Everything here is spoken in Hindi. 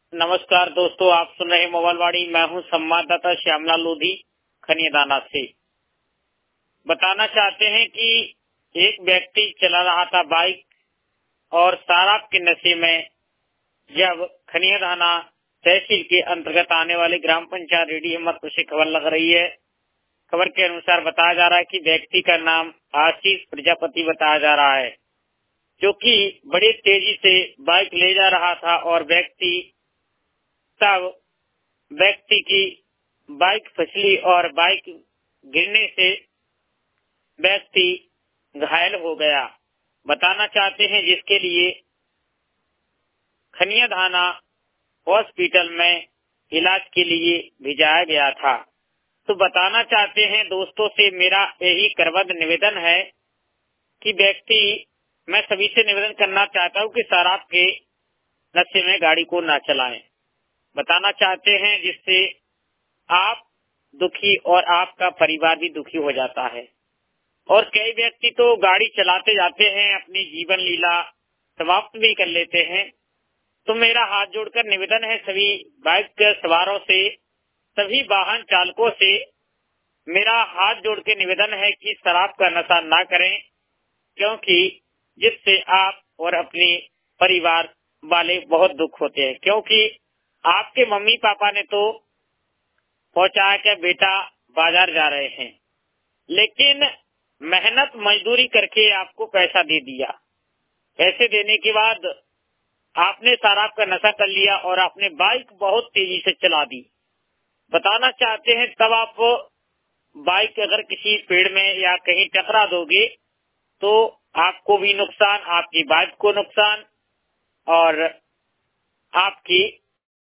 नमस्कार दोस्तों, आप सुन रहे मोबाइलवाड़ी। मैं हूं संवाददाता श्यामलाल लोधी खनियादाना से। बताना चाहते हैं कि एक व्यक्ति चला रहा था बाइक और शराब के नशे में जब खनियादाना तहसील के अंतर्गत आने वाले ग्राम पंचायत रेडी हिम्मतपुर से खबर लग रही है। खबर के अनुसार बताया जा रहा है कि व्यक्ति का नाम आशीष प्रजापति बताया जा रहा है, जो कि बड़ी तेजी से बाइक ले जा रहा था और तब व्यक्ति की बाइक फिसली और बाइक गिरने से व्यक्ति घायल हो गया। बताना चाहते हैं जिसके लिए खनियादाना हॉस्पिटल में इलाज के लिए भिजाया गया था। तो बताना चाहते हैं दोस्तों से मेरा यही करबद्ध निवेदन है कि मैं सभी से निवेदन करना चाहता हूं कि शराब के नशे में गाड़ी को ना चलाएं। बताना चाहते हैं जिससे आप दुखी और आपका परिवार भी दुखी हो जाता है। और कई व्यक्ति तो गाड़ी चलाते जाते हैं, अपनी जीवन लीला समाप्त भी कर लेते हैं। तो मेरा हाथ जोड़कर निवेदन है सभी बाइक के सवारों से, सभी वाहन चालकों से मेरा हाथ जोड़ के निवेदन है कि शराब का नशा ना करें, क्योंकि जिससे आप और अपने परिवार वाले बहुत दुख होते हैं। क्योंकि आपके मम्मी पापा ने तो पहुंचाया कि बेटा बाजार जा रहे हैं, लेकिन मेहनत मजदूरी करके आपको पैसा दे दिया। पैसे देने के बाद आपने शराब का नशा कर लिया और आपने बाइक बहुत तेजी से चला दी। बताना चाहते हैं तब आप बाइक अगर किसी पेड़ में या कहीं टकरा दोगे तो आपको भी नुकसान, आपकी बाइक को नुकसान और आपकी